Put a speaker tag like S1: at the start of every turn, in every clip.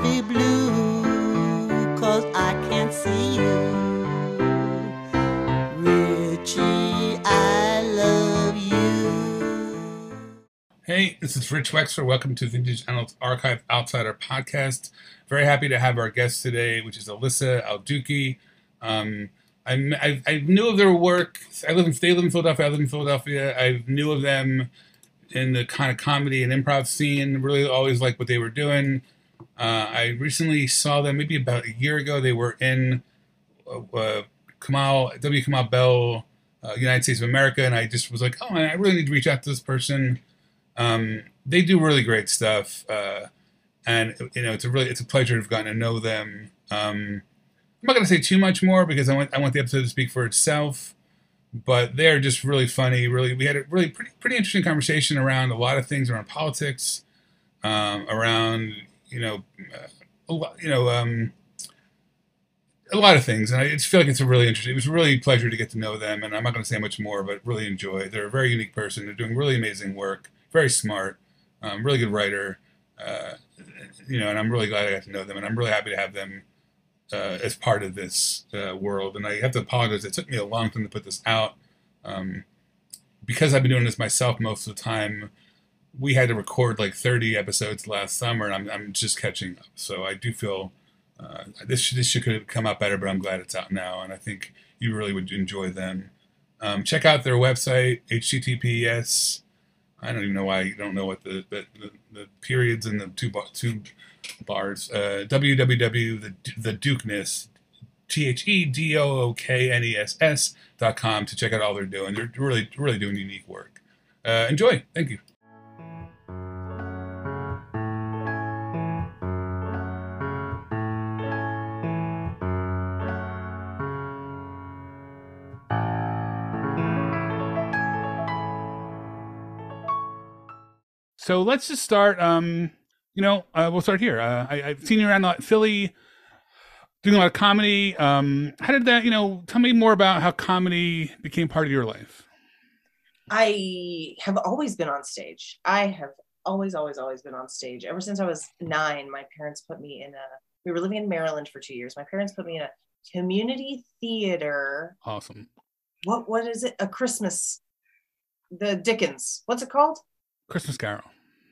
S1: be blue, 'cause I can't see you. Richie, I love you.
S2: Hey, this is Rich Wexler. Welcome to Vintage Annals Archive Outsider Podcast. Very happy to have our guest today, which is Alyssa Al-Duki. I knew of their work. They live in Philadelphia. I live in Philadelphia. I knew of them in the kind of comedy and improv scene. Really always liked what they were doing. I recently saw them maybe about a year ago. They were in W. Kamau Bell, United States of America, and I just was like, oh, I really need to reach out to this person. They do really great stuff, and it's a pleasure to have gotten to know them. I'm not going to say too much more because I want the episode to speak for itself. But they're just really funny. Really, we had a really pretty interesting conversation around a lot of things around politics, around a lot of things, and I just feel like it's a really interesting. It was really a pleasure to get to know them, and I'm not going to say much more, but really enjoy. They're a very unique person. They're doing really amazing work. Very smart, really good writer. And I'm really glad I got to know them, and I'm really happy to have them as part of this world. And I have to apologize. It took me a long time to put this out because I've been doing this myself most of the time. We had to record like 30 episodes last summer, and I'm just catching up. So I do feel this should could have come out better, but I'm glad it's out now, and I think you really would enjoy them. Check out their website, HTTPS. I don't even know why you don't know what the periods and the two bars. www.thedukeness, TheDookness.com to check out all they're doing. They're really doing unique work. Enjoy. Thank you. So let's just start. We'll start here. I've seen you around Philly doing a lot of comedy. How did that, tell me more about how comedy became part of your life.
S3: I have always been on stage. I have always been on stage. Ever since I was 9, my parents put me we were living in Maryland for 2 years. My parents put me in a community theater.
S2: Awesome.
S3: What is it? The Dickens. What's it called?
S2: Christmas Carol.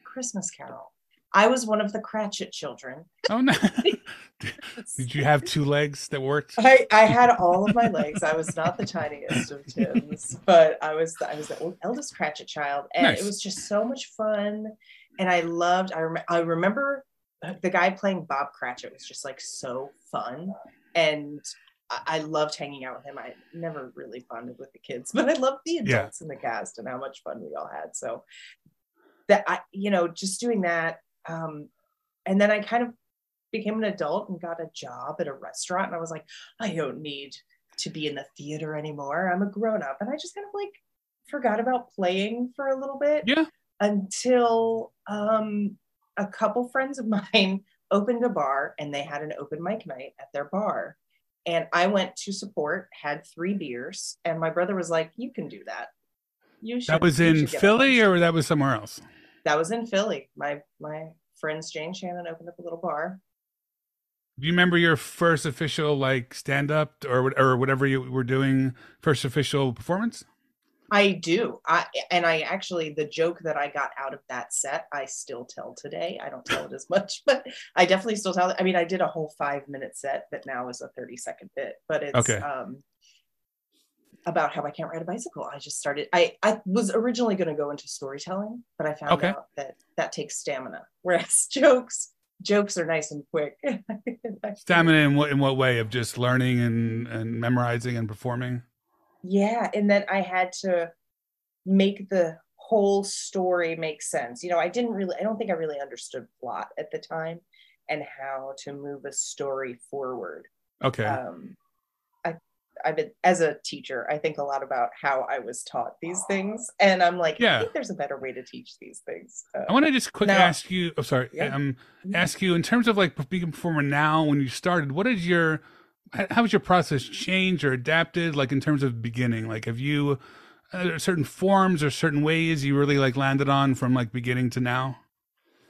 S3: I was one of the Cratchit children.
S2: Oh, no. Did you have 2 legs that worked?
S3: I had all of my legs. I was not the tiniest of Tims, but I was the eldest Cratchit child, and nice. It was just so much fun. And I remember the guy playing Bob Cratchit was just like so fun, and I loved hanging out with him. I never really bonded with the kids, but I loved the adults in the cast and how much fun we all had. So that just doing that. And then I kind of became an adult and got a job at a restaurant. And I was like, I don't need to be in the theater anymore. I'm a grown up. And I just kind of like forgot about playing for a little bit.
S2: Yeah.
S3: Until a couple friends of mine opened a bar, and they had an open mic night at their bar. And I went to support, had 3 beers. And my brother was like, you can do that.
S2: That was in Philly, or that was somewhere else?
S3: That was in Philly. My friends Jane Shannon opened up a little bar.
S2: Do you remember your first official stand up or whatever you were doing, first official performance?
S3: I do. The joke that I got out of that set, I still tell today. I don't tell it as much, but I definitely still tell it. I mean, I did a whole 5-minute set that now is a 30-second bit, but it's
S2: okay.
S3: About how I can't ride a bicycle. I just started. I was originally going to go into storytelling, but I found out that takes stamina. Whereas jokes are nice and quick.
S2: Stamina in what way? Of just learning and memorizing and performing?
S3: Yeah, and then I had to make the whole story make sense. I don't think I really understood plot at the time and how to move a story forward.
S2: Okay.
S3: I've been, as a teacher, I think a lot about how I was taught these things, and I'm like, I think there's a better way to teach these things.
S2: I want to just quickly ask you. Oh, sorry. Ask you in terms of being a performer now. When you started, how has your process changed or adapted? In terms of beginning, have you certain forms or certain ways you really landed on from beginning to now?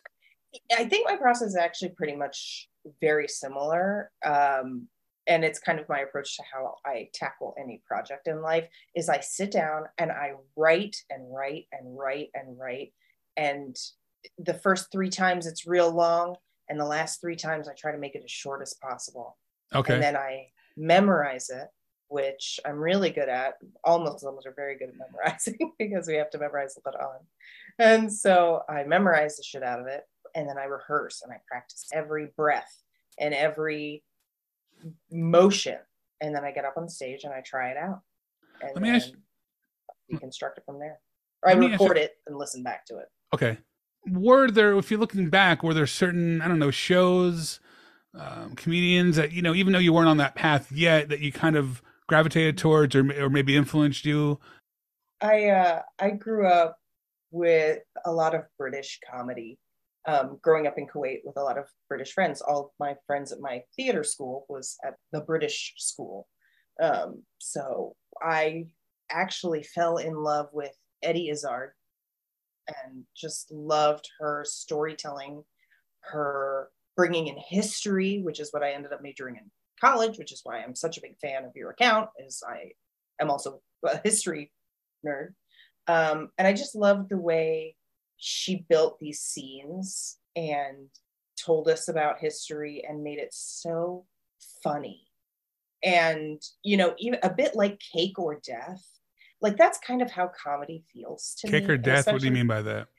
S3: I think my process is actually pretty much very similar. And it's kind of my approach to how I tackle any project in life is I sit down and I write and write and write and write. And the first 3 times it's real long. And the last 3 times I try to make it as short as possible.
S2: Okay.
S3: And then I memorize it, which I'm really good at. All Muslims are very good at memorizing because we have to memorize the Quran. And so I memorize the shit out of it. And then I rehearse and I practice every breath and every motion. And then I get up on stage and I try it out. And then deconstruct it from there. Or I record it and listen back to it.
S2: Okay. Were there, if you're looking back, were there certain, I don't know, shows, comedians that, you know, even though you weren't on that path yet, that you kind of gravitated towards or maybe influenced you?
S3: I grew up with a lot of British comedy. Growing up in Kuwait with a lot of British friends. All of my friends at my theater school was at the British school. So I actually fell in love with Eddie Izzard and just loved her storytelling, her bringing in history, which is what I ended up majoring in college, which is why I'm such a big fan of your account, is I am also a history nerd. And I just loved the way she built these scenes and told us about history and made it so funny. And, you know, even a bit like Cake or Death, like that's kind of how comedy feels to me.
S2: Cake or Death? What do you mean by that?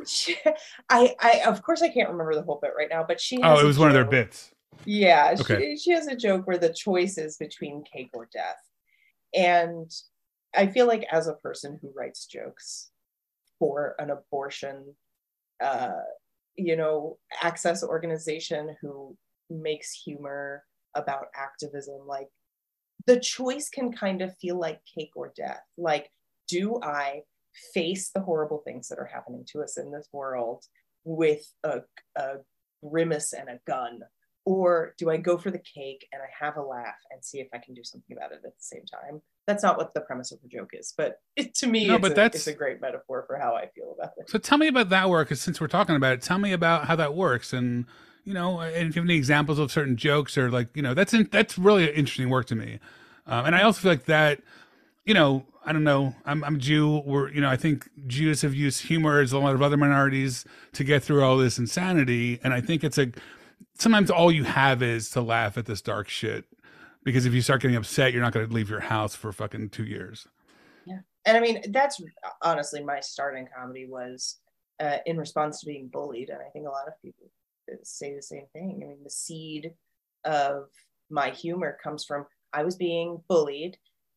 S3: I of course I can't remember the whole bit right now, but she has
S2: it was one of their bits.
S3: Yeah,
S2: okay.
S3: She has a joke where the choice is between cake or death. And I feel like as a person who writes jokes for an abortion, you know, access organization who makes humor about activism, like the choice can kind of feel like cake or death. Like, do I face the horrible things that are happening to us in this world with a grimace and a gun? Or do I go for the cake and I have a laugh and see if I can do something about it at the same time? That's not what the premise of the joke is, but to me, it's a great metaphor for how I feel about it.
S2: So tell me about that work, because since we're talking about it, tell me about how that works, and you know, and if you have any examples of certain jokes or like, you know, that's really interesting work to me, and I also feel like that, you know, I don't know, I'm Jew, you know, I think Jews have used humor as a lot of other minorities to get through all this insanity, and I think it's sometimes all you have is to laugh at this dark shit. Because if you start getting upset, you're not going to leave your house for fucking 2 years.
S3: Yeah. And I mean, that's honestly my start in comedy was in response to being bullied. And I think a lot of people say the same thing. I mean, the seed of my humor comes from, I was being bullied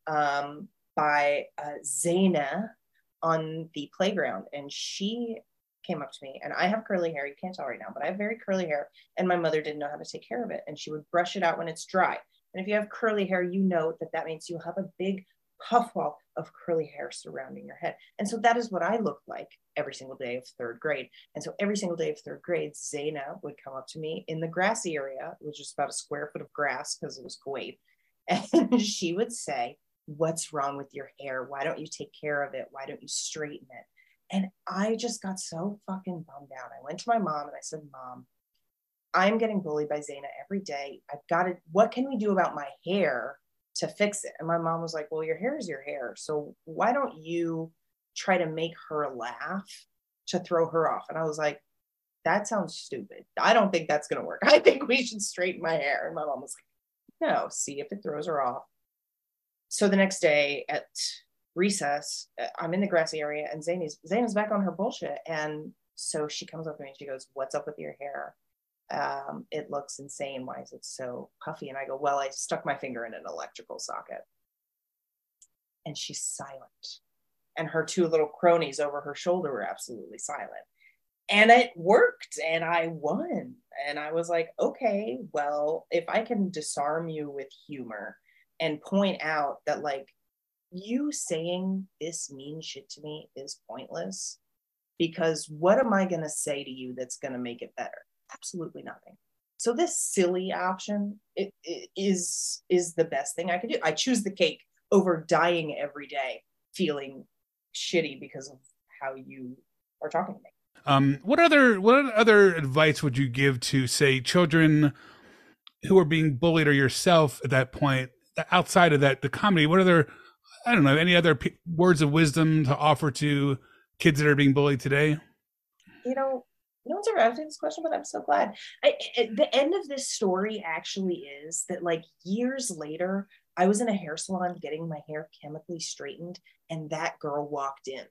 S3: by Zaina on the playground. And she came up to me, and I have curly hair. You can't tell right now, but I have very curly hair. And my mother didn't know how to take care of it. And she would brush it out when it's dry. And if you have curly hair, you know that means you'll have a big puffball of curly hair surrounding your head. And so that is what I looked like every single day of 3rd grade. And so every single day of 3rd grade, Zaina would come up to me in the grassy area, which is about a square foot of grass because it was Kuwait. And she would say, "What's wrong with your hair? Why don't you take care of it? Why don't you straighten it?" And I just got so fucking bummed out. I went to my mom and I said, "Mom, I'm getting bullied by Zaina every day. What can we do about my hair to fix it?" And my mom was like, "Well, your hair is your hair. So why don't you try to make her laugh to throw her off?" And I was like, "That sounds stupid. I don't think that's going to work. I think we should straighten my hair." And my mom was like, "No, see if it throws her off." So the next day at recess, I'm in the grassy area and Zaina's back on her bullshit. And so she comes up to me and she goes, "What's up with your hair? It looks insane. Why is it so puffy?" And I go, "Well, I stuck my finger in an electrical socket." And she's silent. And her 2 little cronies over her shoulder were absolutely silent. And it worked, and I won. And I was like, okay, well, if I can disarm you with humor and point out that, like, you saying this mean shit to me is pointless, because what am I going to say to you that's going to make it better? Absolutely nothing. So this silly option is the best thing I could do. I choose the cake over dying every day feeling shitty because of how you are talking to me.
S2: What other advice would you give to, say, children who are being bullied, or yourself at that point, outside of that, the comedy? What other, I don't know, any other words of wisdom to offer to kids that are being bullied today?
S3: No one's ever asked me this question, but I'm so glad. The end of this story actually is that, like, years later, I was in a hair salon getting my hair chemically straightened, and that girl walked in.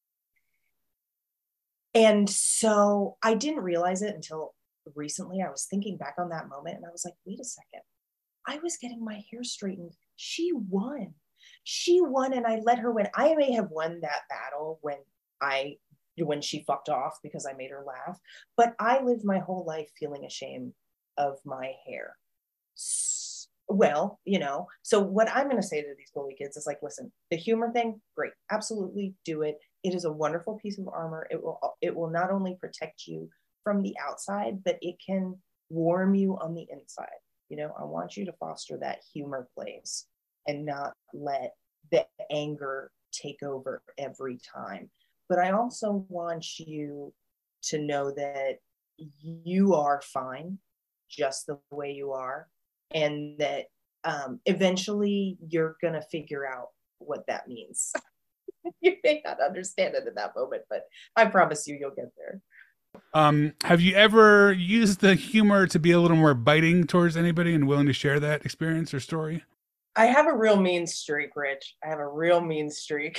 S3: And so I didn't realize it until recently. I was thinking back on that moment, and I was like, wait a second. I was getting my hair straightened. She won. She won, and I let her win. I may have won that battle when she fucked off because I made her laugh, but I lived my whole life feeling ashamed of my hair. Well, so what I'm going to say to these bully kids is, like, listen, the humor thing, great, absolutely do it. It is a wonderful piece of armor. It will not only protect you from the outside, but it can warm you on the inside. I want you to foster that humor place and not let the anger take over every time. But I also want you to know that you are fine just the way you are, and that eventually you're going to figure out what that means. You may not understand it in that moment, but I promise you'll get there.
S2: Have you ever used the humor to be a little more biting towards anybody and willing to share that experience or story?
S3: I have a real mean streak, Rich. I have a real mean streak.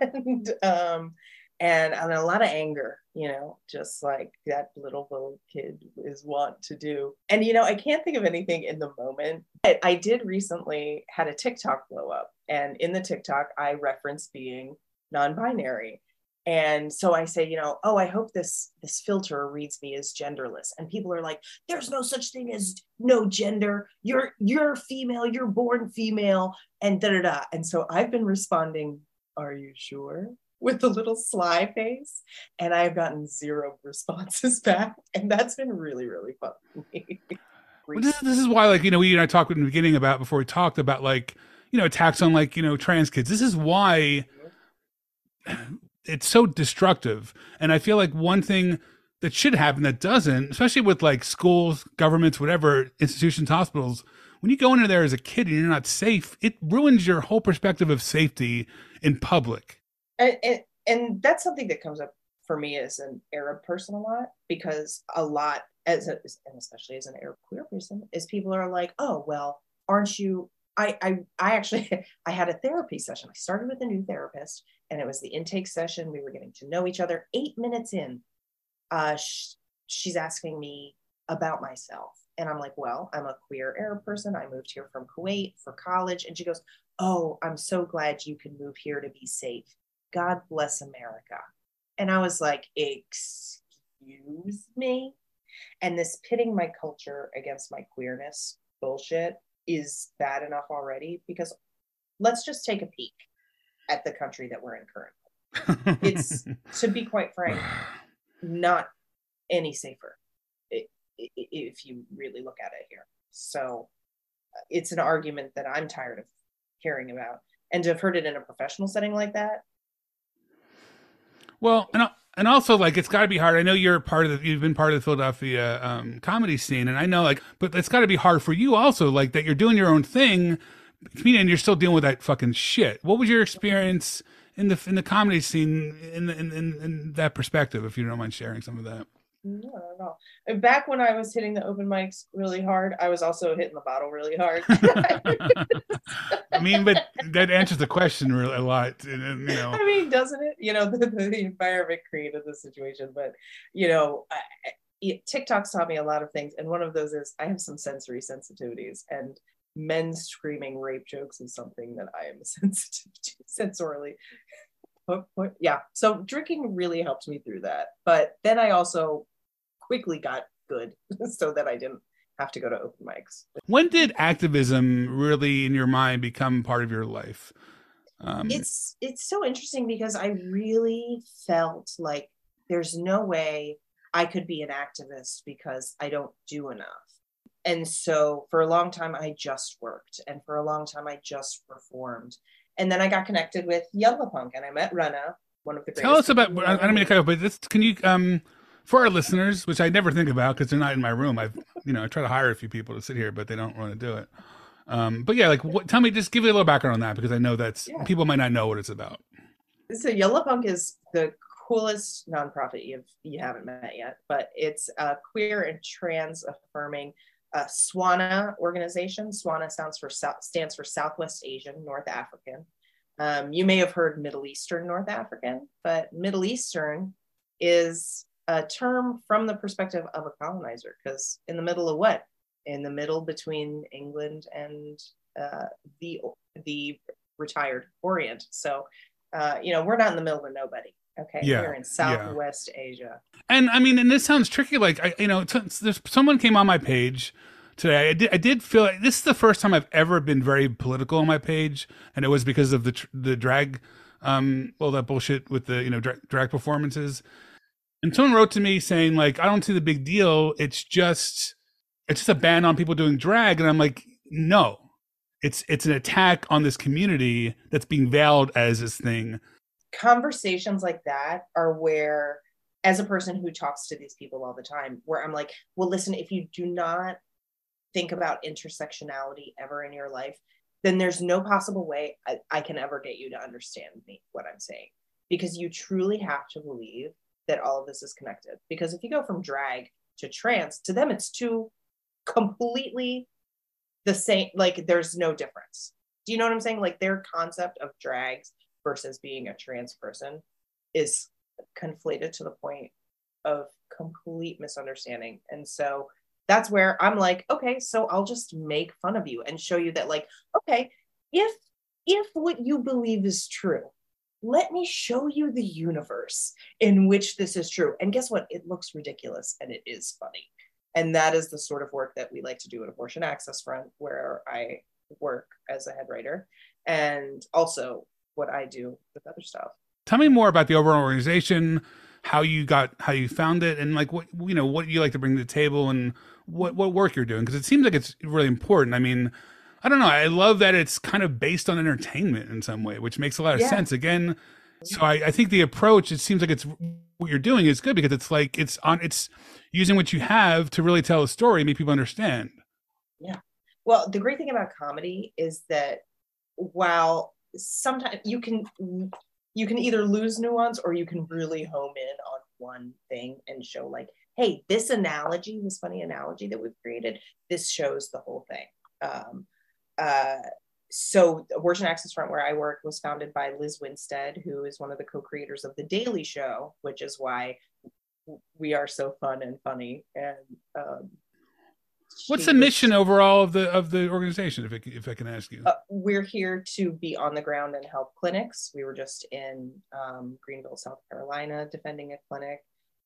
S3: And a lot of anger, just like that little kid is wont to do. And, I can't think of anything in the moment. I did recently had a TikTok blow up. And in the TikTok, I referenced being non-binary. And so I say, oh, I hope this filter reads me as genderless. And people are like, there's no such thing as no gender. You're female, you're born female, and da-da-da. And so I've been responding, are you sure? With a little sly face. And I've gotten 0 responses back. And that's been really, really fun for me.
S2: Well, this is why, like, we and I talked in the beginning about, before we talked about, like, attacks on, like, trans kids. This is why it's so destructive. And I feel like one thing that should happen that doesn't, especially with, like, schools, governments, whatever, institutions, hospitals, when you go into there as a kid and you're not safe, it ruins your whole perspective of safety in public.
S3: And that's something that comes up for me as an Arab person a lot, because a lot, and especially as an Arab queer person, is people are like, oh, well, aren't you, I actually, I had a therapy session. I started with a new therapist, and it was the intake session. We were getting to know each other. 8 minutes in, she's asking me about myself. And I'm like, well, I'm a queer Arab person. I moved here from Kuwait for college. And she goes, oh, I'm so glad you can move here to be safe. God bless America. And I was like, excuse me? And this pitting my culture against my queerness bullshit is bad enough already, because let's just take a peek at the country that we're in currently. It's, to be quite frank, not any safer if you really look at it here. So it's an argument that I'm tired of hearing about. And to have heard it in a professional setting like that.
S2: Well, and also, like, it's got to be hard. I know you've been part of the Philadelphia comedy scene, and I know, like, but it's got to be hard for you also, like, that you're doing your own thing, and you're still dealing with that fucking shit. What was your experience in the comedy scene in that perspective, if you don't mind sharing some of that?
S3: No, not at all. And back when I was hitting the open mics really hard, I was also hitting the bottle really hard.
S2: I mean, but that answers the question really a lot.
S3: I mean, doesn't it? The environment created the situation, but TikTok's taught me a lot of things, and one of those is I have some sensory sensitivities, and men screaming rape jokes is something that I am sensitive to sensorily. Yeah, so drinking really helped me through that, but then I also quickly got good so that I didn't have to go to open mics.
S2: When did activism really, in your mind, become part of your life?
S3: It's so interesting, because I really felt like there's no way I could be an activist because I don't do enough. And so for a long time, I just worked, and for a long time, I just performed. And then I got connected with Yalla Punk, and I met Rana, one of the greatest.
S2: Tell us about, I don't mean to cut off, but can you For our listeners, which I never think about because they're not in my room, I try to hire a few people to sit here, but they don't want to do it. But yeah, like, tell me, just give me a little background on that, because I know people might not know what it's about.
S3: So Yellow Punk is the coolest nonprofit you haven't met yet, but it's a queer and trans affirming SWANA organization. SWANA stands for Southwest Asian North African. You may have heard Middle Eastern North African, but Middle Eastern is a term from the perspective of a colonizer, because in the middle of what? In the middle between England and the retired Orient. So, we're not in the middle of nobody. Okay, we're in Southwest Asia.
S2: And I mean, and this sounds tricky. Like, there's someone came on my page today. I did feel like this is the first time I've ever been very political on my page, and it was because of the drag, that bullshit with the drag performances. And someone wrote to me saying, like, I don't see the big deal. It's just a ban on people doing drag, and I'm like, no, it's an attack on this community that's being veiled as this thing.
S3: Conversations like that are where, as a person who talks to these people all the time, where I'm like, well, listen, if you do not think about intersectionality ever in your life, then there's no possible way I can ever get you to understand what I'm saying, because you truly have to believe that all of this is connected. Because if you go from drag to trans, to them it's two completely the same, like there's no difference. Do you know what I'm saying? Like, their concept of drags versus being a trans person is conflated to the point of complete misunderstanding. And so that's where I'm like, okay, so I'll just make fun of you and show you that, like, okay, if what you believe is true, let me show you the universe in which this is true. And guess what? It looks ridiculous and it is funny. And that is the sort of work that we like to do at Abortion Access Front, where I work as a head writer, and also what I do with other stuff.
S2: Tell me more about the overall organization, how you found it, and like what you like to bring to the table, and what work you're doing, because it seems like it's really important. I mean, I don't know. I love that it's kind of based on entertainment in some way, which makes a lot of sense. Again, so I think the approach, it seems like it's what you're doing is good, because it's like it's using what you have to really tell a story and make people understand. Yeah.
S3: Well, the great thing about comedy is that while sometimes you can either lose nuance, or you can really home in on one thing and show, like, hey, this funny analogy that we've created, this shows the whole thing. So Abortion Access Front, where I work, was founded by Liz Winstead, who is one of the co-creators of The Daily Show, which is why we are so fun and funny. And
S2: what's the mission overall of the organization, if I can ask you?
S3: We're here to be on the ground and help clinics. We were just in Greenville, South Carolina, defending a clinic,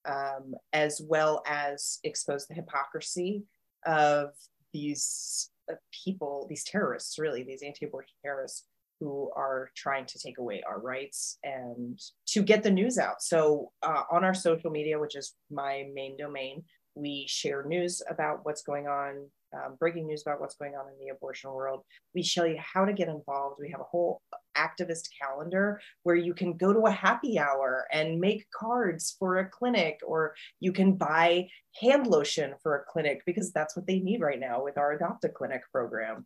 S3: as well as expose the hypocrisy of these people, these terrorists, really, these anti-abortion terrorists who are trying to take away our rights, and to get the news out. So on our social media, which is my main domain, we share news about what's going on, breaking news about what's going on in the abortion world. We show you how to get involved. We have a whole activist calendar where you can go to a happy hour and make cards for a clinic, or you can buy hand lotion for a clinic, because that's what they need right now with our Adopt a Clinic program.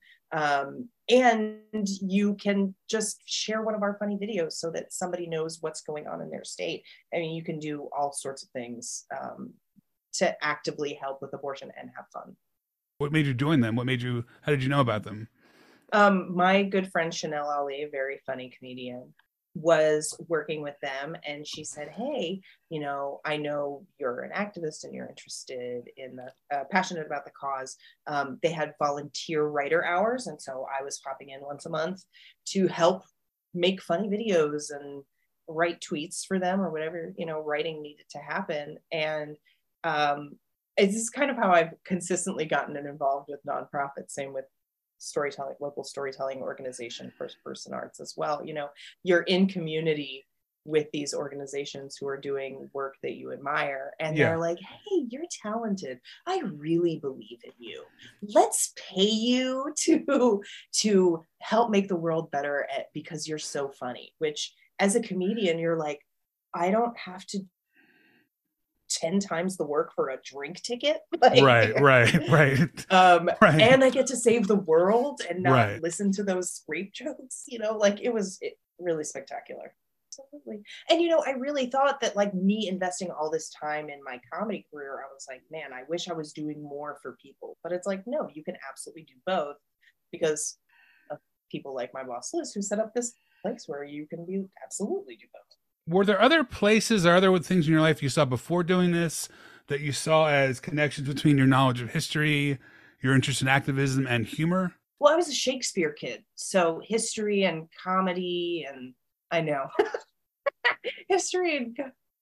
S3: And you can just share one of our funny videos so that somebody knows what's going on in their state. I mean, you can do all sorts of things to actively help with abortion and have fun.
S2: What made you join them? How did you know about them?
S3: My good friend Chanel Ali, a very funny comedian, was working with them, and she said, hey, I know you're an activist and you're interested in passionate about the cause. They had volunteer writer hours, and so I was popping in once a month to help make funny videos and write tweets for them, or whatever writing needed to happen. And this is kind of how I've consistently gotten involved with nonprofits. Same with storytelling, local storytelling organization, First Person Arts as well. You're in community with these organizations who are doing work that you admire, and they're like, hey, you're talented. I really believe in you. Let's pay you to help make the world better because you're so funny. Which, as a comedian, you're like, I don't have to 10 times the work for a drink ticket. Like,
S2: right.
S3: And I get to save the world and not
S2: Right.
S3: listen to those rape jokes, like it was really spectacular. Absolutely. And I really thought that, like, me investing all this time in my comedy career, I was like, man, I wish I was doing more for people. But it's like, no, you can absolutely do both, because of people like my boss Liz, who set up this place where you can absolutely do both.
S2: Were there other places or other things in your life you saw before doing this that you saw as connections between your knowledge of history, your interest in activism, and humor?
S3: Well, I was a Shakespeare kid, so history and comedy, and I know history and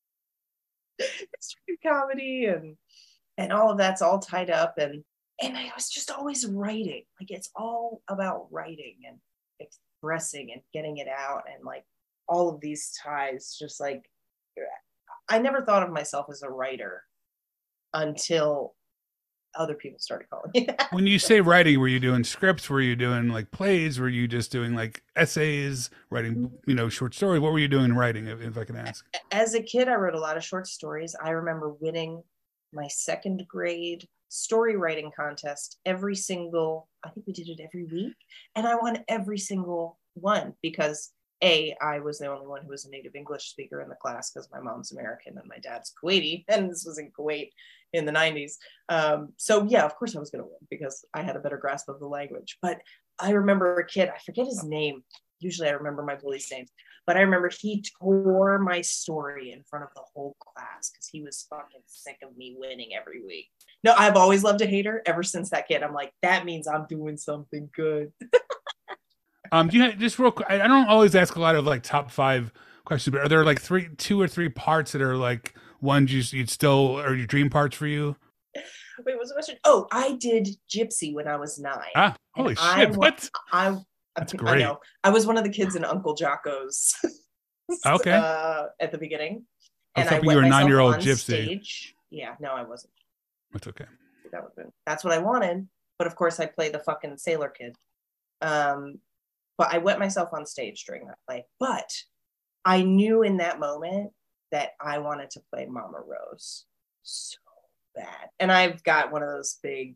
S3: comedy and all of that's all tied up, and I was just always writing. Like, it's all about writing and expressing and getting it out, and like all of these ties. Just like, I never thought of myself as a writer until other people started calling me that.
S2: When you say writing, were you doing scripts? Were you doing like plays? Were you just doing like essays, writing, short stories? What were you doing writing, if I can ask?
S3: As a kid, I wrote a lot of short stories. I remember winning my second grade story writing contest I think we did it every week. And I won every single one because I was the only one who was a native English speaker in the class, because my mom's American and my dad's Kuwaiti, and this was in Kuwait in the 90s. So yeah, of course I was going to win because I had a better grasp of the language. But I remember a kid, I forget his name. Usually I remember my bully's names, but I remember he tore my story in front of the whole class because he was fucking sick of me winning every week. No, I've always loved a hater ever since that kid. I'm like, that means I'm doing something good.
S2: Do you just real quick? I don't always ask a lot of like top 5 questions, but are there like 2 or 3 parts that are like ones you'd still, or your dream parts for you?
S3: Wait, what was the question? Oh, I did Gypsy when I was 9.
S2: Ah, holy shit! What? That's great.
S3: I know. I was one of the kids in Uncle Jocko's.
S2: Okay.
S3: At the beginning,
S2: and I went you were a 9-year-old Gypsy.
S3: Stage. Yeah, no, I wasn't.
S2: That's okay.
S3: That's what I wanted, but of course I played the fucking sailor kid. But I wet myself on stage during that play. But I knew in that moment that I wanted to play Mama Rose so bad. And I've got one of those big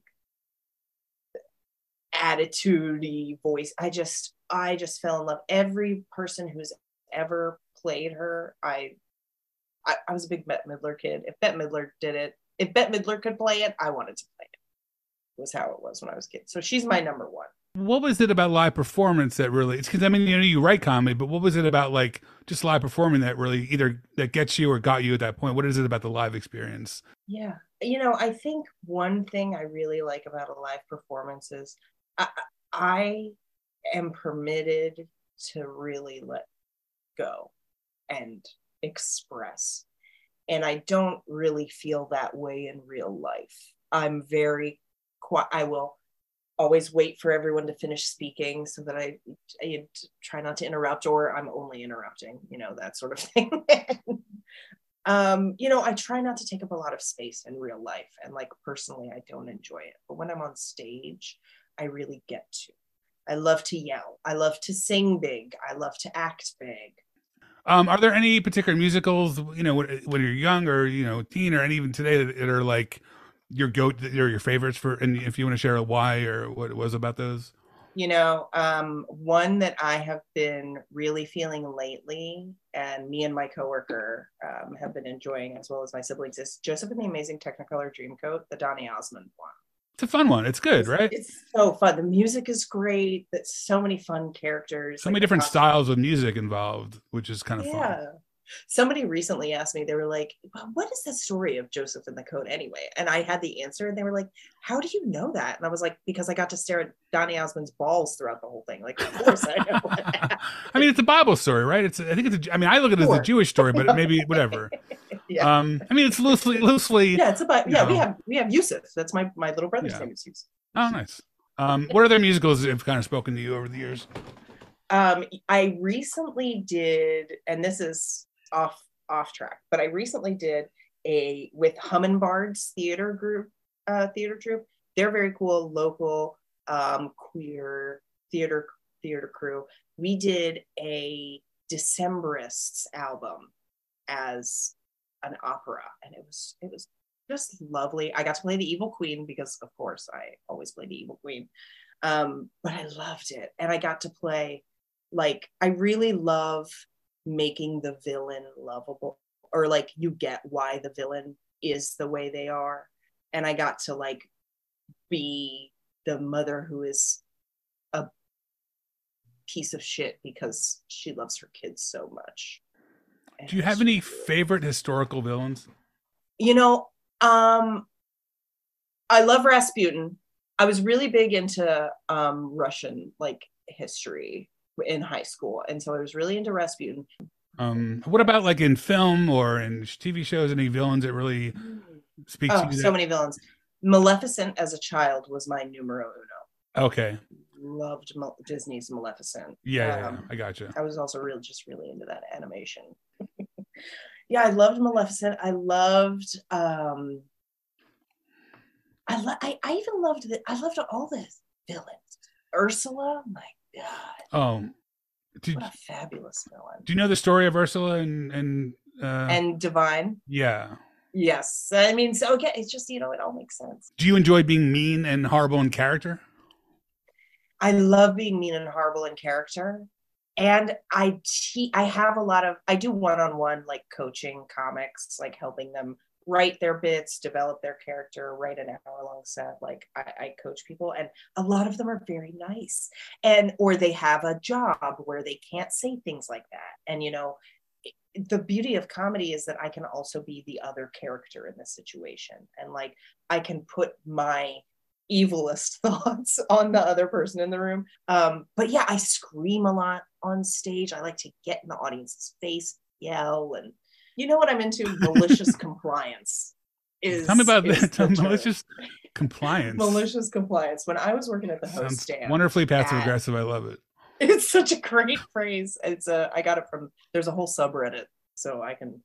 S3: attitude-y voice. I just fell in love. Every person who's ever played her, I was a big Bette Midler kid. If Bette Midler could play it, I wanted to play it. Was how it was when I was a kid. So she's my number one.
S2: What was it about live performance that really, it's because I mean, you write comedy, but what was it about like just live performing that really either that gets you or got you at that point? What is it about the live experience?
S3: Yeah. I think one thing I really like about a live performance is I am permitted to really let go and express. And I don't really feel that way in real life. I'm very quiet. I will always wait for everyone to finish speaking so that I try not to interrupt, or I'm only interrupting, that sort of thing. I try not to take up a lot of space in real life, and like personally, I don't enjoy it. But when I'm on stage, I really get to. I love to yell. I love to sing big. I love to act big.
S2: Are there any particular musicals, when you're young or, teen, or even today that are like your favorites for, and if you want to share why or what it was about those?
S3: One that I have been really feeling lately, and me and my coworker have been enjoying, as well as my siblings, is Joseph and the Amazing Technicolor Dreamcoat, the Donny Osmond one.
S2: It's a fun one. It's good, right?
S3: It's so fun. The music is great. There's so many fun characters.
S2: So many different styles of music involved, which is kind of fun.
S3: Somebody recently asked me, they were like, well, what is the story of Joseph and the Coat anyway? And I had the answer, and they were like, how do you know that? And I was like, because I got to stare at Donny Osmond's balls throughout the whole thing. Like, of course I know.
S2: I mean, it's a Bible story, right? I look at it as a Jewish story, but maybe whatever.
S3: Yeah.
S2: It's loosely.
S3: Yeah, it's about, we have Yusuf. That's my little brother's name is Yusuf.
S2: Oh, nice. What other musicals have kind of spoken to you over the years?
S3: I recently did, and this is off track, but I recently did with Humminbard's theater troupe. They're very cool, local, queer theater crew. We did a Decemberists album as an opera, and it was just lovely. I got to play the evil queen because, of course, I always play the evil queen. But I loved it, and I got to play, like, I really love making the villain lovable, or like you get why the villain is the way they are, and I got to like be the mother who is a piece of shit because she loves her kids so much. And
S2: do you have any favorite historical villains?
S3: You know, I love Rasputin. I was really big into Russian like history in high school, and so I was really into Rasputin.
S2: What about like in film or in TV shows? Any villains that really speak to you?
S3: So many villains. Maleficent as a child was my numero uno.
S2: Okay.
S3: Loved Disney's Maleficent.
S2: Yeah, I gotcha.
S3: I was also just really into that animation. Yeah, I loved Maleficent. I loved I even loved that. I loved all the villains. Ursula, my God.
S2: Oh,
S3: what a fabulous villain.
S2: Do you know the story of Ursula and
S3: Divine?
S2: Yeah.
S3: Yes. I mean, so okay, it's just, it all makes sense.
S2: Do you enjoy being mean and horrible in character?
S3: I love being mean and horrible in character. And I have I do one-on-one like coaching comics, like helping them write their bits, develop their character, write an hour-long set. Like I coach people, and a lot of them are very nice, or they have a job where they can't say things like that. And the beauty of comedy is that I can also be the other character in the situation, and like I can put my evilest thoughts on the other person in the room. But yeah, I scream a lot on stage. I like to get in the audience's face, yell, and you know what I'm into? Malicious compliance.
S2: Tell me about that. Malicious compliance.
S3: Malicious compliance. When I was working at the host stand,
S2: wonderfully passive aggressive. I love it.
S3: It's such a great phrase. I got it from, there's a whole subreddit, so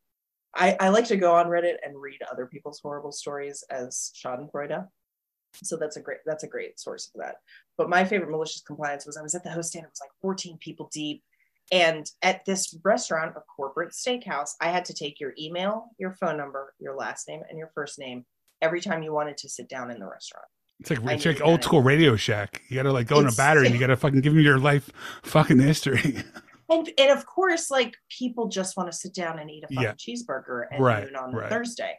S3: I like to go on Reddit and read other people's horrible stories as Schadenfreude. So that's a great source of that. But my favorite malicious compliance was I was at the host stand. It was like 14 people deep. And at this restaurant, a corporate steakhouse, I had to take your email, your phone number, your last name, and your first name every time you wanted to sit down in the restaurant.
S2: It's like old school Radio Shack. You got to like go in a battery and you got to fucking give them your life fucking history.
S3: And of course, like people just want to sit down and eat a fucking cheeseburger at noon on Thursday.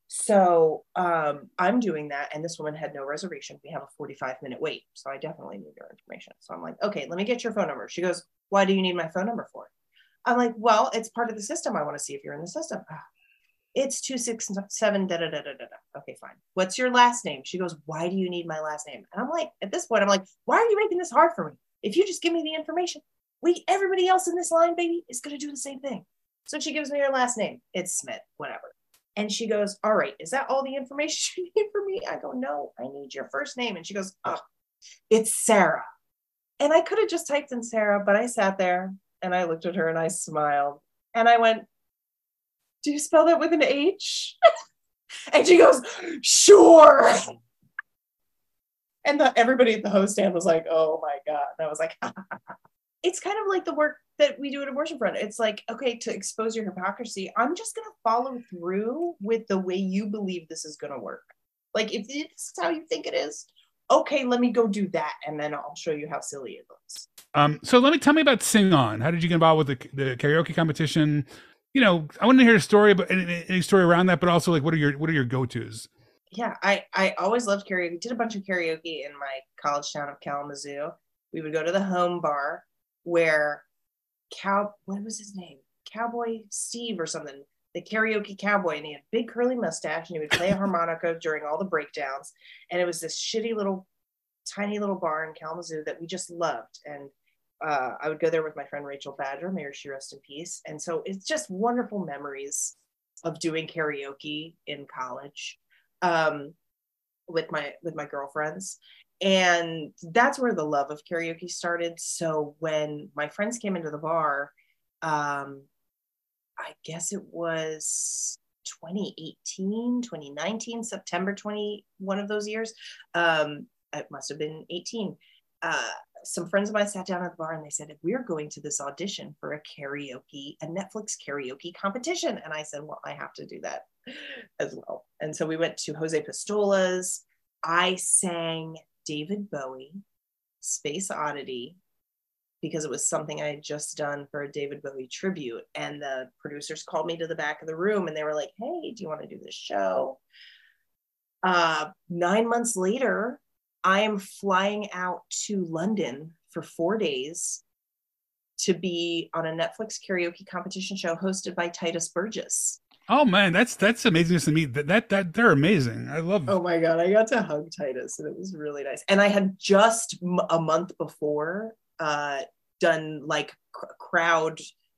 S3: So I'm doing that, and this woman had no reservation. We have a 45-minute wait, so I definitely need her information. So I'm like, okay, let me get your phone number. She goes, why do you need my phone number for? I'm like, well, it's part of the system. I want to see if you're in the system. It's 267 da da da da da. Okay, fine. What's your last name? She goes, why do you need my last name? And I'm like, at this point, I'm like, why are you making this hard for me? If you just give me the information, everybody else in this line, baby, is going to do the same thing. So she gives me her last name. It's Smith, whatever. And she goes, all right, is that all the information you need for me? I go, no, I need your first name. And she goes, oh, it's Sarah. And I could have just typed in Sarah, but I sat there and I looked at her and I smiled. And I went, do you spell that with an H? And she goes, sure. And everybody at the host stand was like, oh my God. And I was like, it's kind of like the work that we do at Abortion Front. It's like, okay, to expose your hypocrisy, I'm just going to follow through with the way you believe this is going to work. Like, if this is how you think it is, okay, let me go do that. And then I'll show you how silly it looks.
S2: So tell me about Sing On. How did you get involved with the karaoke competition? I want to hear a story, but any story around that, but also like, what are your go-tos?
S3: Yeah, I always loved karaoke. Did a bunch of karaoke in my college town of Kalamazoo. We would go to the home bar where what was his name? Cowboy Steve or something. The karaoke cowboy, and he had a big curly mustache, and he would play a harmonica during all the breakdowns. And it was this tiny little bar in Kalamazoo that we just loved. And I would go there with my friend Rachel Badger, may she rest in peace. And so it's just wonderful memories of doing karaoke in college with my girlfriends. And that's where the love of karaoke started. So when my friends came into the bar, I guess it was 2018, 2019, September 21 of those years. It must have been 18. some friends of mine sat down at the bar and they said, we're going to this audition for a Netflix karaoke competition. And I said, well, I have to do that as well. And so we went to Jose Pistola's. I sang David Bowie, Space Oddity, because it was something I had just done for a David Bowie tribute. And the producers called me to the back of the room and they were like, hey, do you want to do this show? 9 months later, I am flying out to London for 4 days to be on a Netflix karaoke competition show hosted by Titus Burgess.
S2: Oh man, that's amazing to meet. That they're amazing. I love.
S3: Oh my god, I got to hug Titus, and it was really nice. And I had just a month before done like crowd.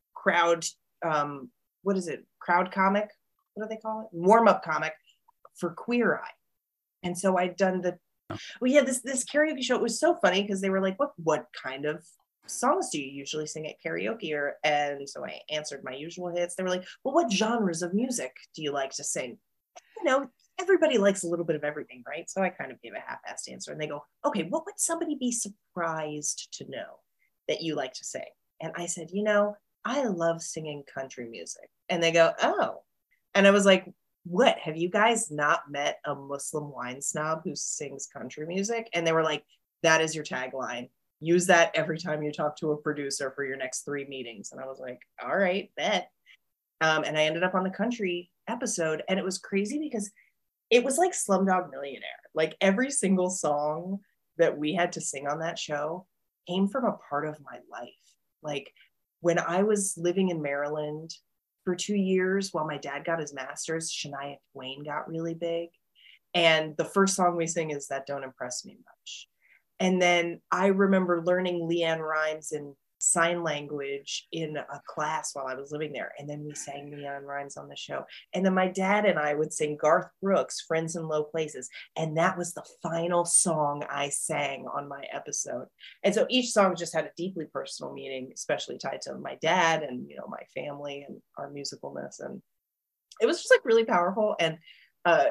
S3: What is it? Crowd comic? What do they call it? Warm up comic for Queer Eye. And so I'd done we had this karaoke show. It was so funny because they were like, what kind of songs do you usually sing at karaoke? And so I answered my usual hits. They were like, well, what genres of music do you like to sing? You know, everybody likes a little bit of everything, right? So I kind of gave a half-assed answer. And they go, okay, what would somebody be surprised to know that you like to sing? And I said, you know, I love singing country music. And they go, oh. And I was like, what, have you guys not met a Muslim wine snob who sings country music? And they were like, that is your tagline. Use that every time you talk to a producer for your next 3 meetings. And I was like, all right, bet. And I ended up on the country episode. And it was crazy because it was like Slumdog Millionaire. Like every single song that we had to sing on that show came from a part of my life. Like when I was living in Maryland for 2 years while my dad got his master's, Shania Twain got really big. And the first song we sing is That Don't Impress Me Much. And then I remember learning Leanne Rhymes in sign language in a class while I was living there. And then we sang Leanne Rhymes on the show. And then my dad and I would sing Garth Brooks, Friends in Low Places. And that was the final song I sang on my episode. And so each song just had a deeply personal meaning, especially tied to my dad and, you know, my family and our musicalness. And it was just like really powerful. And I'm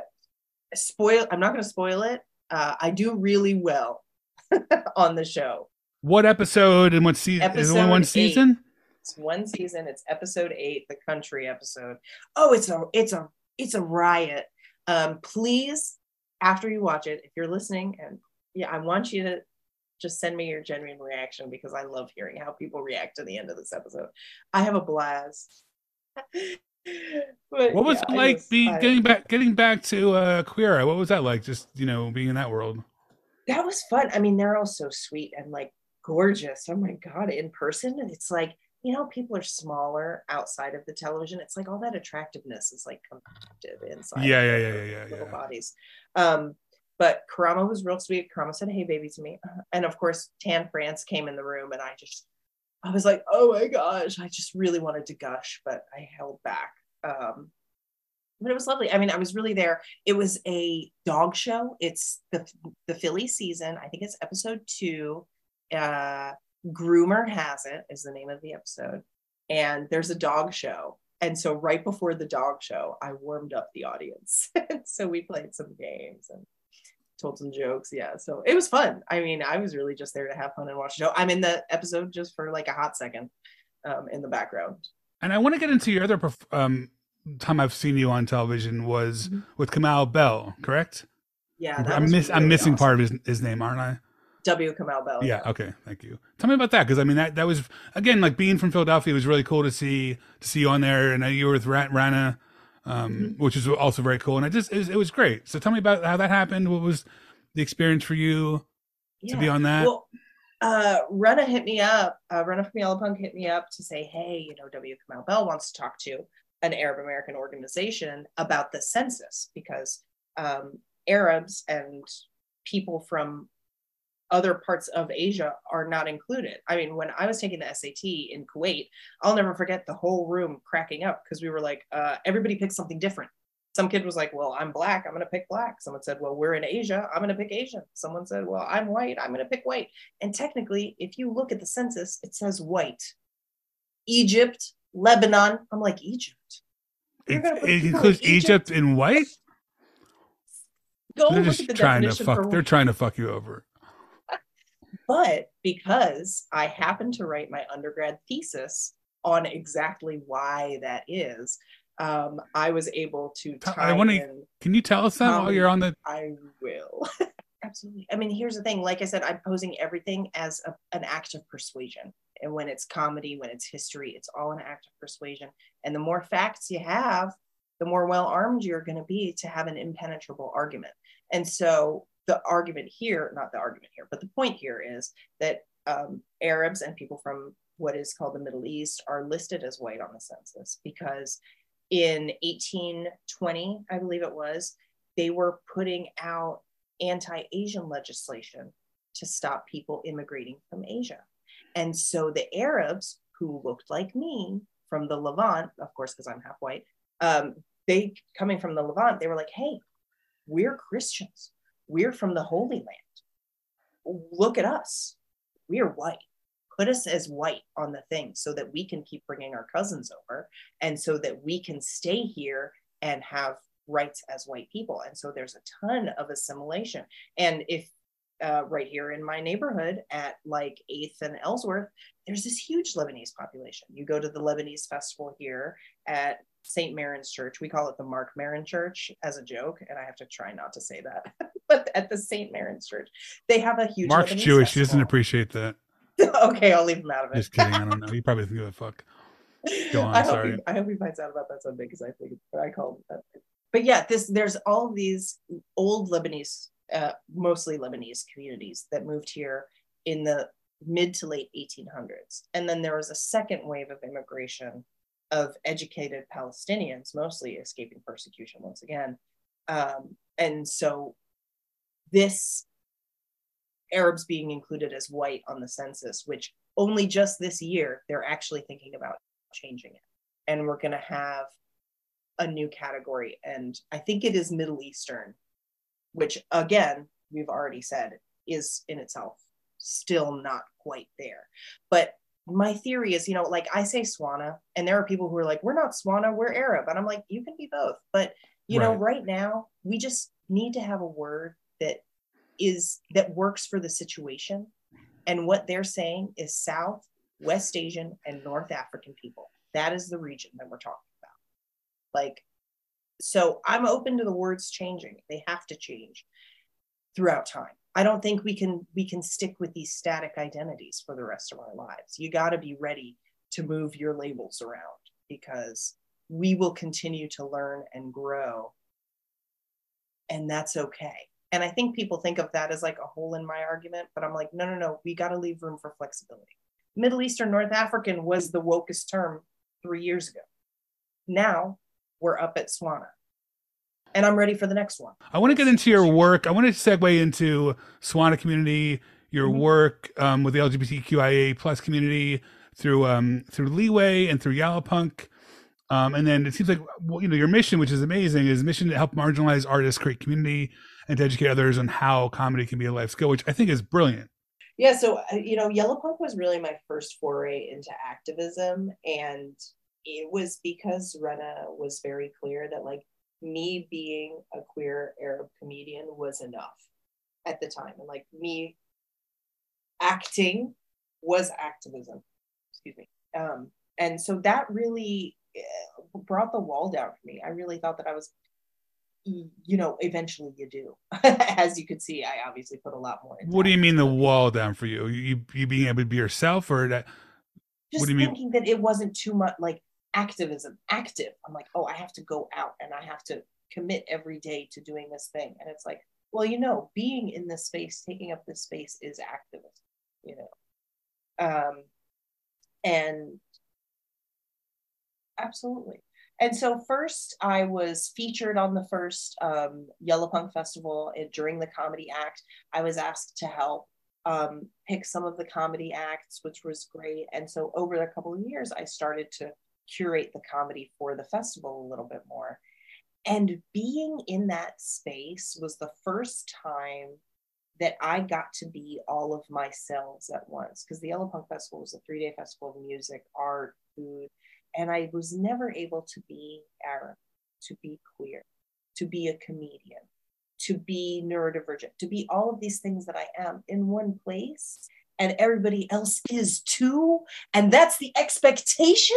S3: not going to spoil it. I do really well on the show.
S2: What episode and what season? Is it only one season?
S3: It's one season. It's episode 8, the country episode. Oh, it's a riot. Please, after you watch it, if you're listening, and yeah, I want you to just send me your genuine reaction because I love hearing how people react to the end of this episode. I have a blast.
S2: But, what was it like getting back to Queer Eye? What was that like? Just, you know, being in that world.
S3: That was fun. I mean, they're all so sweet and like gorgeous. Oh my God, in person. And it's like, you know, people are smaller outside of the television. It's like all that attractiveness is like compacted inside little bodies. But Karamo was real sweet. Karamo said, hey, baby, to me. And of course, Tan France came in the room and I was like, oh my gosh, I just really wanted to gush, but I held back. But it was lovely. I mean, I was really there. It was a dog show. It's the Philly season. I think it's episode 2. Groomer Has It is the name of the episode. And there's a dog show. And so right before the dog show, I warmed up the audience. So we played some games and told some jokes. Yeah. So it was fun. I mean, I was really just there to have fun and watch the show. I'm in the episode just for like a hot second in the background. And
S2: I want to get into your other time I've seen you on television was with Kamau Bell, correct?
S3: Yeah.
S2: I'm missing awesome. Part of his name, aren't I?
S3: W. Kamau Bell.
S2: Yeah. Okay. Thank you. Tell me about that. Cause I mean, that was, again, like being from Philadelphia, it was really cool to see you on there. And you were with Rana, which is also very cool. And it was great. So tell me about how that happened. What was the experience for you to be on that?
S3: Well, Rana hit me up. Rana from Yellow Punk hit me up to say, hey, you know, W. Kamau Bell wants to talk to an Arab American organization about the census because Arabs and people from other parts of Asia are not included. I mean, when I was taking the SAT in Kuwait, I'll never forget the whole room cracking up because we were like, everybody picked something different. Some kid was like, well, I'm Black, I'm going to pick Black. Someone said, well, we're in Asia, I'm going to pick Asian. Someone said, well, I'm white, I'm going to pick white. And technically, if you look at the census, it says white. Egypt, Lebanon. I'm like, Egypt?
S2: It includes Egypt in white?
S3: Go look at the definition.
S2: They're trying to fuck you over.
S3: But because I happened to write my undergrad thesis on exactly why that is, I was able to tie in.
S2: Can you tell us that while you're on the?
S3: I will. Absolutely. I mean, here's the thing. Like I said, I'm posing everything as an act of persuasion. And when it's comedy, when it's history, it's all an act of persuasion. And the more facts you have, the more well-armed you're going to be to have an impenetrable argument. And so the argument here, not the argument here, but the point here is that Arabs and people from what is called the Middle East are listed as white on the census because in 1820, I believe it was, they were putting out anti-Asian legislation to stop people immigrating from Asia. And so the Arabs who looked like me from the Levant, of course, because I'm half white, they coming from the Levant, they were like, hey, we're Christians. We're from the Holy Land. Look at us. We are white. Put us as white on the thing so that we can keep bringing our cousins over and so that we can stay here and have rights as white people. And so there's a ton of assimilation. And if right here in my neighborhood at like 8th and Ellsworth, there's this huge Lebanese population. You go to the Lebanese festival here at St. Marin's Church. We call it the Mark Maron Church as a joke, and I have to try not to say that. But at the St. Marin's Church, they have a huge
S2: Mark's
S3: Lebanese
S2: Jewish.
S3: festival.
S2: He doesn't appreciate that.
S3: Okay, I'll leave him out of it.
S2: Just kidding. I don't know. He probably doesn't give a fuck. Go on.
S3: I hope he finds out about that someday because I think I called him that. But yeah, there's all of these old Lebanese, mostly Lebanese communities that moved here in the mid to late 1800s. And then there was a second wave of immigration of educated Palestinians, mostly escaping persecution once again. And so this Arabs being included as white on the census, which only just this year, they're actually thinking about changing it. And we're going to have a new category. And I think it is Middle Eastern, which again, we've already said is in itself still not quite there. But my theory is, like I say Swana, and there are people who are like, we're not Swana, we're Arab. And I'm like, you can be both. But, right now, we just need to have a word that works for the situation. And what they're saying is South, West Asian, and North African people. That is the region that we're talking about. So I'm open to the words changing. They have to change throughout time. I don't think we can stick with these static identities for the rest of our lives. You got to be ready to move your labels around because we will continue to learn and grow. And that's okay. And I think people think of that as like a hole in my argument, but I'm like, no, we got to leave room for flexibility. Middle Eastern North African was the wokest term 3 years ago. Now we're up at Swana. And I'm ready for the next one.
S2: I want to get into your work. I want to segue into Swana community, your work with the LGBTQIA plus community through Leeway and through Yallowpunk. And then it seems like, your mission, which is amazing, is mission to help marginalized artists create community and to educate others on how comedy can be a life skill, which I think is brilliant.
S3: Yeah. So, Yallowpunk was really my first foray into activism. And it was because Rena was very clear that me being a queer Arab comedian was enough at the time. And me acting was activism, excuse me. And so that really brought the wall down for me. I really thought that I was, eventually you do. As you could see, I obviously put a lot more into
S2: What do you mean the wall down for you? You being able to be yourself or that?
S3: Just
S2: what do you
S3: thinking that it wasn't too much activism, active. I'm like, oh, I have to go out and I have to commit every day to doing this thing. And it's like, well, being in this space, taking up this space is activism, and absolutely. And so first I was featured on the first Yallowpunk Festival during the Comedy Act. I was asked to help pick some of the comedy acts, which was great. And so over a couple of years, I started to curate the comedy for the festival a little bit more. And being in that space was the first time that I got to be all of myself at once, because the Yallowpunk Festival was a 3-day festival of music, art, food, and I was never able to be Arab, to be queer, to be a comedian, to be neurodivergent, to be all of these things that I am in one place, and everybody else is too, and that's the expectation.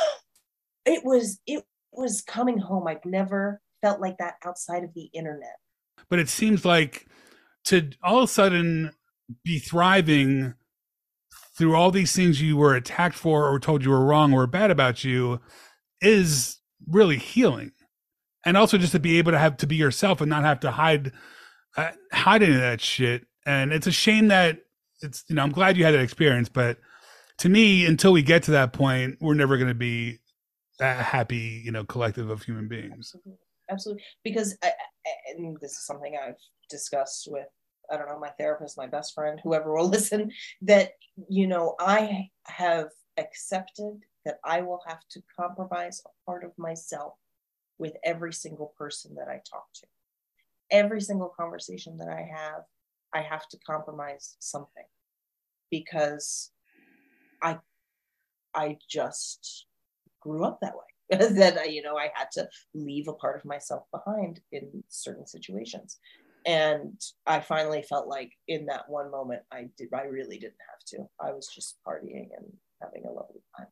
S3: It was coming home. I've never felt like that outside of the internet.
S2: But it seems like to all of a sudden be thriving through all these things you were attacked for or told you were wrong or bad about you is really healing. And also just to be able to have to be yourself and not have to hide any of that shit. And it's a shame that it's, you know, I'm glad you had that experience, but to me, until we get to that point, we're never going to be a happy, you know, collective of human beings.
S3: Absolutely. Because and this is something I've discussed with, I don't know, my therapist, my best friend, whoever will listen, that, you know, I have accepted that I will have to compromise a part of myself with every single person that I talk to. Every single conversation that I have to compromise something, because I just grew up that way. That, you know, I had to leave a part of myself behind in certain situations. And I finally felt like in that one moment, I really didn't have to. I was just partying and having a lovely time.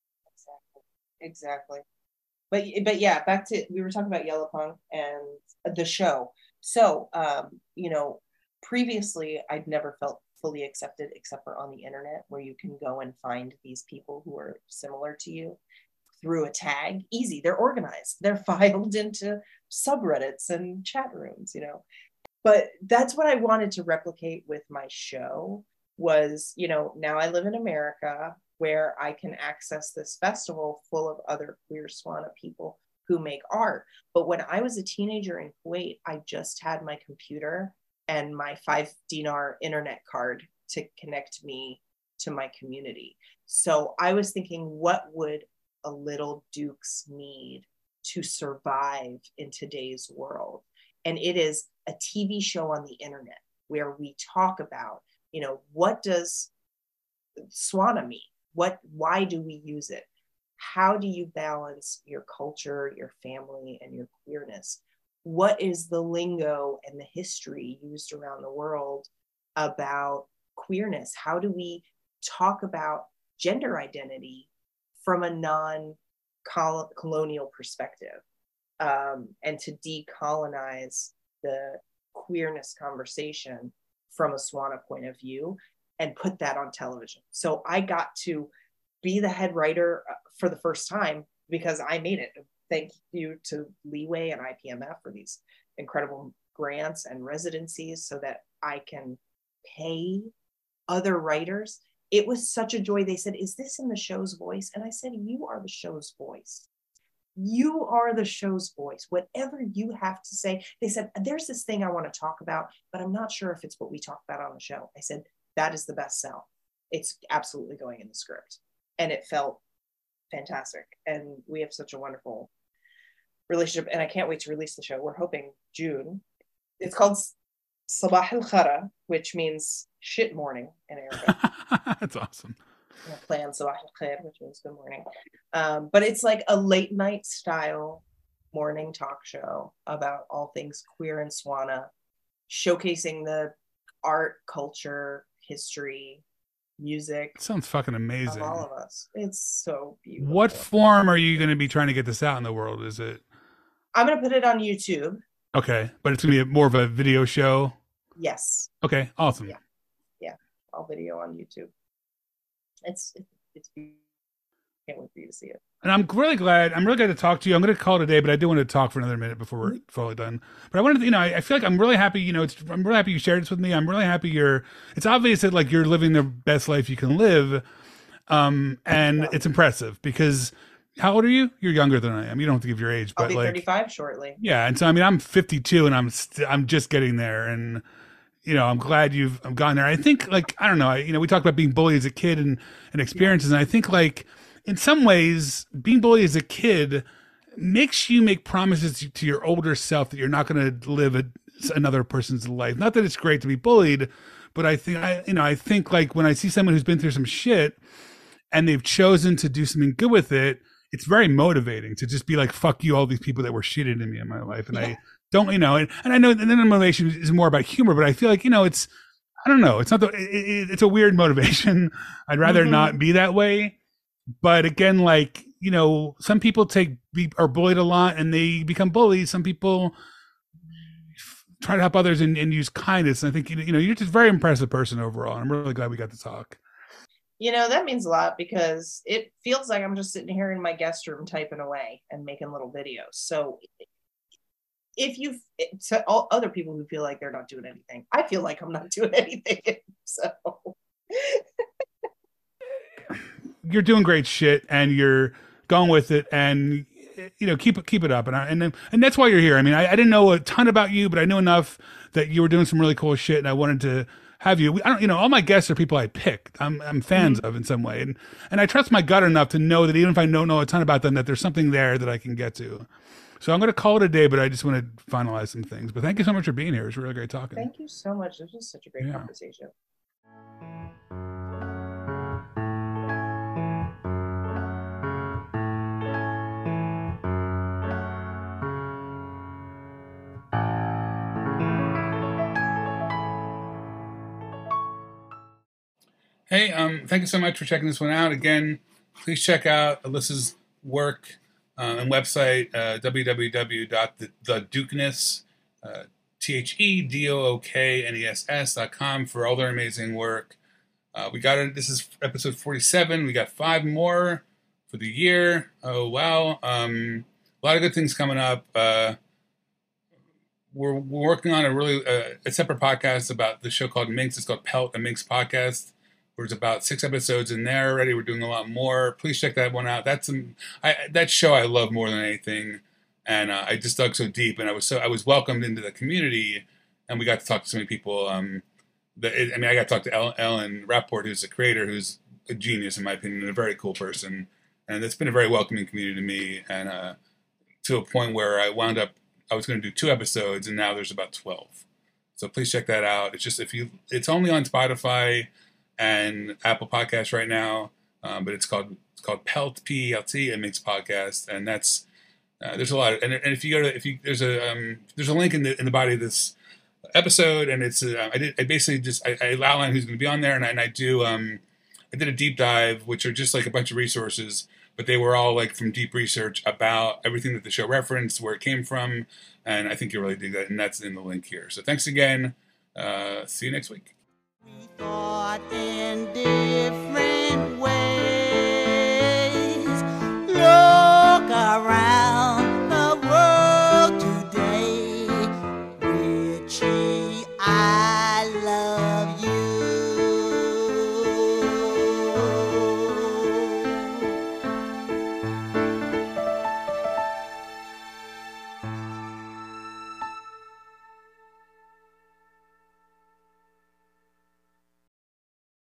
S3: Exactly. But yeah, back to, we were talking about Yellow Punk and the show. So, you know, previously I'd never felt fully accepted except for on the internet, where you can go and find these people who are similar to you through a tag. Easy. They're organized. They're filed into subreddits and chat rooms, you know. But that's what I wanted to replicate with my show was, you know, now I live in America, where I can access this festival full of other queer Swana people who make art. But when I was a teenager in Kuwait, I just had my computer and my 5 dinar internet card to connect me to my community. So I was thinking, what would a little Dukes need to survive in today's world? And it is a TV show on the internet where we talk about, you know, what does Swana mean? Why do we use it? How do you balance your culture, your family, and your queerness? What is the lingo and the history used around the world about queerness? How do we talk about gender identity from a non-colonial perspective, and to decolonize the queerness conversation from a Swana point of view and put that on television? So I got to be the head writer for the first time because I made it. Thank you to Leeway and IPMF for these incredible grants and residencies so that I can pay other writers. It was such a joy. They said, "Is this in the show's voice?" And I said, "You are the show's voice. You are the show's voice. Whatever you have to say." They said, "There's this thing I want to talk about, but I'm not sure if it's what we talk about on the show." I said, "That is the best sell. It's absolutely going in the script." And it felt fantastic. And we have such a wonderful relationship. And I can't wait to release the show. We're hoping June. It's called Sabah al Khara, which means shit morning in Arabic.
S2: That's awesome.
S3: Plan Sabah al Khair, which means good morning. But it's like a late night style morning talk show about all things queer and Swana, showcasing the art, culture, history, music.
S2: Sounds fucking amazing.
S3: Of all of us. It's so beautiful.
S2: What form are you going to be trying to get this out in the world? Is it?
S3: I'm going to put it on YouTube.
S2: Okay, but it's going to be more of a video show?
S3: Yes.
S2: Okay, awesome.
S3: Yeah. All video on YouTube. It's beautiful. Can't wait for you to see it.
S2: And I'm really glad to talk to you. I'm going to call it a day, but I do want to talk for another minute before we're fully done. But I wanted to, you know, I feel like I'm really happy, you know, I'm really happy you shared this with me. I'm really happy it's obvious that like you're living the best life you can live. And it's impressive because how old are you? You're younger than I am. You don't have to give your age, but
S3: I'll be
S2: like
S3: 35 shortly.
S2: Yeah. And so, I mean, I'm 52 and I'm just getting there. And, you know, I'm glad you've gotten there. I think like, I don't know, you know, we talked about being bullied as a kid and experiences. And I think like, in some ways, being bullied as a kid makes you make promises to your older self that you're not going to live another person's life. Not that it's great to be bullied, but I think like when I see someone who's been through some shit and they've chosen to do something good with it, it's very motivating to just be like, fuck you, all these people that were shitting to me in my life. And don't, you know, and I know that the motivation is more about humor, but I feel like, you know, it's, I don't know, it's not it's a weird motivation. I'd rather not be that way. But again, like, you know, some people are bullied a lot and they become bullies. Some people try to help others and use kindness. And I think, you know, you're just a very impressive person overall. I'm really glad we got to talk.
S3: You know, that means a lot because it feels like I'm just sitting here in my guest room typing away and making little videos. So if to all other people who feel like they're not doing anything, I feel like I'm not doing anything. So
S2: you're doing great shit and you're going with it, and you know, keep it up, and that's why you're here. I mean, I didn't know a ton about you, but I knew enough that you were doing some really cool shit, and I wanted to have you. I don't, you know, all my guests are people I picked. I'm fans of in some way, and I trust my gut enough to know that even if I don't know a ton about them, that there's something there that I can get to. So I'm going to call it a day, but I just want to finalize some things. But thank you so much for being here. It was really great talking.
S3: Thank you so much. This was such a great conversation.
S2: Hey, thank you so much for checking this one out. Again, please check out Alyssa's work and website, www.thedukeness, TheDookness.com for all their amazing work. We got it. This is episode 47. We got 5 more for the year. Oh, wow. A lot of good things coming up. We're working on a separate podcast about the show called Minx. It's called Pelt, a Minx podcast. There's about 6 episodes in there already. We're doing a lot more. Please check that one out. That show I love more than anything, and I just dug so deep, and I was welcomed into the community, and we got to talk to so many people. I got to talk to Ellen Rapport, who's the creator, who's a genius in my opinion, and a very cool person, and it's been a very welcoming community to me, and to a point where I was going to do 2 episodes, and now there's about 12. So please check that out. It's just it's only on Spotify and Apple Podcasts right now, but it's called Pelt, P-E-L-T, a Minx podcast, and that's there's a lot of, and if you go to there's a link in the body of this episode, and it's I outline who's going to be on there, and I did a deep dive, which are just like a bunch of resources, but they were all like from deep research about everything that the show referenced, where it came from, and I think you'll really dig that, and that's in the link here. So thanks again. See you next week.
S1: We thought indifferent.